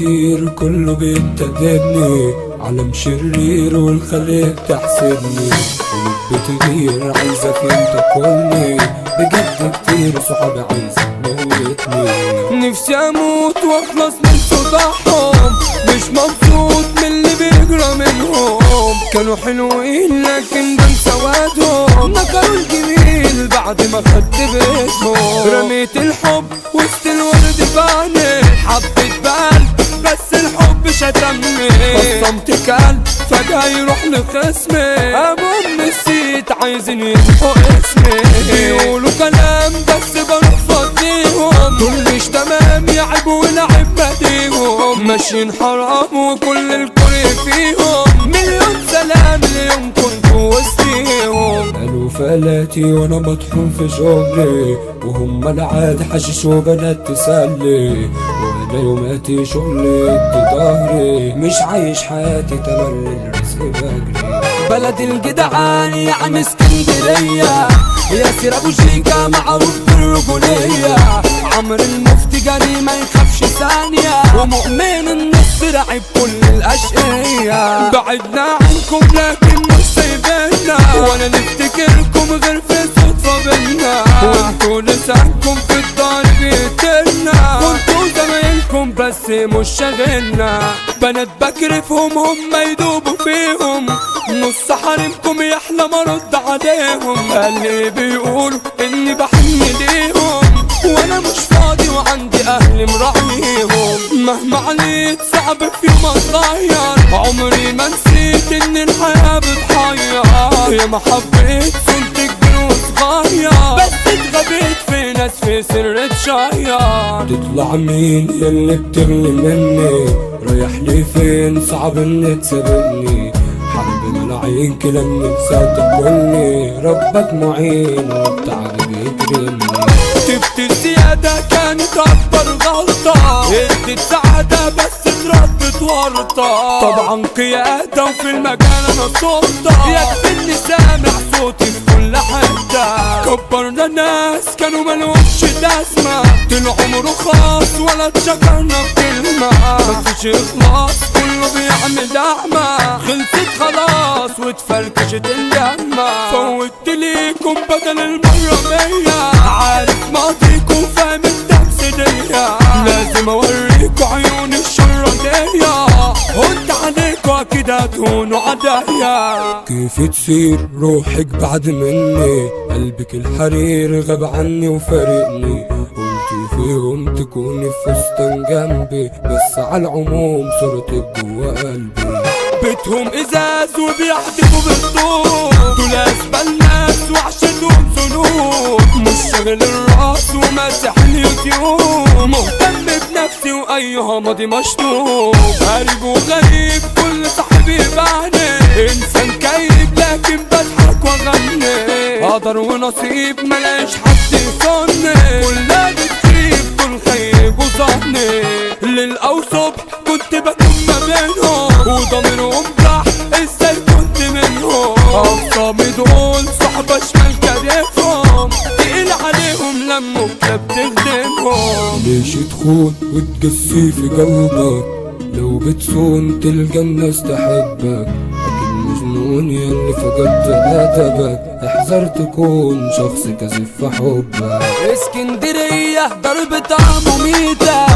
كتير كله بينتقدني، عالم شرير والخليق تحسدني، قلوب بتغير عايزك انت تكوني، بجد كتير صحابي عايزك موتني. نفسي اموت واخلص من صداعهم، مش مبسوط من اللي بيجرى منهم، كانوا حلوين لكن بن سوادهم، نكروا الجميل بعد ما خدت بيتهم، رميت الحب وسط الورد بعني، حبيت بال بس الحب شتمني، قسمت كان فجأة يروح لخصمي، أمام نسيت عايزين يمحوا اسمي، بيقولوا كلام بس برفض ليهم، دول مش تمام يعب ولعب بديهم، ماشيين حرام وكل الكل فيهم، مليون سلام اليوم كنتوا وسطيهم، قالوا فلاتي وانا مطحون في شغلي، وهم العاد حشيش وبنات تسلي، وانا يوماتي شغلي ادي ظهري، مش عايش حياتي تملي الرزق بجري. بلد الجدعان يعني اسكندرية، ياسر ابو شيكا معروف بالرجولية، عمرو المفتي جري ما يخافش ثانية، ومؤمن النص رعب كل الاشقية، بعدنا عنكم لكن مش سايبنا، وانا نفتكركم غير في صدفة بينا، وانتوا لسانكم في الدار بيقتلنا، وانتوا زمايلكم بس مش شاغلنا، بنات بكرفهم هم يدوبوا فيهم، نص حريمكم يحلم ارد عليهم، اللي بيقولوا اني بحن ليهم، وانا مش فاضي وعندي اهلي مراعيهم، مهما عليت صعب في يوم اتغير، عمري ما نسيت ان الحياة بتحير، يا ما حبيت كنت كبير وصغير، بس اتغبيت في ناس في سر تشير، تطلع مين يلي بتغلي مني، رايح لي فين صعب انك تسابقني، حرب ملاعين كلا نفسها تاكلني، ربك معين وبتعب بيكرمني، تبت الزيادة كانت أكبر غلطة، ادت سعادة بس اتربت ورطة، طبعا قيادة وفي المكان أنا سلطة، يكفي إني سامع صوتي في كل حتة، كبرنا ناس كانوا ملهمش لازمة، طلعوا رخاص ولا اتشكرنا بكلمة، مفيش إخلاص كله بيعمل أعمى، خلصت خلاص واتفركشت اللمة، فوتت ليكم بدل المرة 100، عارف ماضيكوا فاهم التمثيلية، لازم اوريكوا عيون الشرانية، هد عليكوا اكيد هتهونوا عدايا، كيف تصير روحك بعد مني، قلبك الحرير غاب عني وفارقني، قلت في يوم تكوني في فستان جنبي، بس على العموم صورتك جوا قلبي، بيتهم ازاز وبيحدفوا بالطوب، دول اسبال ناس وعشتهم ذنوب، مش شاغل الراس وماسح اليوتيوب، مهتم بنفسي وايها ماضي مشطوب، غريب وغريب كل صاحب يبعني، انسان كئيب لكن بضحك واغني، قدر ونصيب ملاقيش حد يصني، كلها بتخيب دول خيب وظني، ليل او صبح كنت بكون ما بينهم، وضميرهم راح ازاي كنت منهم، اقسامي دول صحبة شمال كريفهم، تقيل عليهم لما كلاب تخدمهم، ليش تخون وتقسي في قلبك، لو بتصون تلقى الناس تحبك، اكيد مجنون ياللي فقدت ادبك، احذر تكون شخص كذب في حبك، اسكندرية ضربتها مميتة،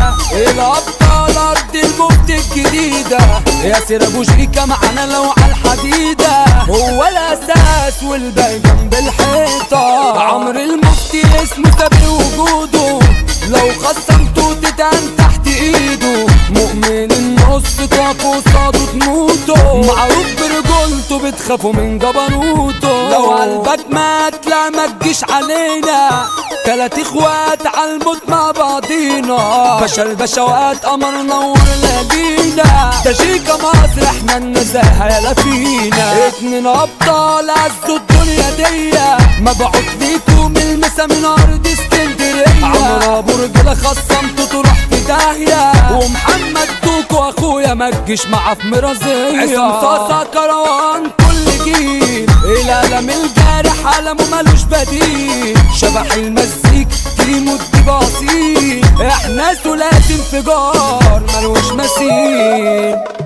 الابطال ارض المفتي الجديدة، ياسر ابو شيكا معانا لو عالحديدة، هو الاساس والباقي جنب الحيطة، عمرو المفتي اسمه سابق وجوده، لو خصمته تتان تحت ايده، مؤمن النص تقفوا قصاده تموتوا، معروف برجولته بتخافوا من جبروته، لو قلبك مات لا ما تجيش علينا، 3 اخوات عالموت مع بعضينا، باشا البشوات قمر نور ليالينا، ده شيكا مصر احنا النزاهة يالا فينا، 2 ابطال عزوا الدنيا ديا، مبعوت ليكم المسا من ارض اسكندرية، عمرو ابو رجالة خصمته تروح في داهية، ومحمد دوكو اخويا ما تجيش معاه في مرازية، عصام صاصا كروان كل جيل، القلم الجارح قلمه ملوش بديل، شبح المزيك يموت ببصير، احنا ثلاثي انفجار ملوش مثيل.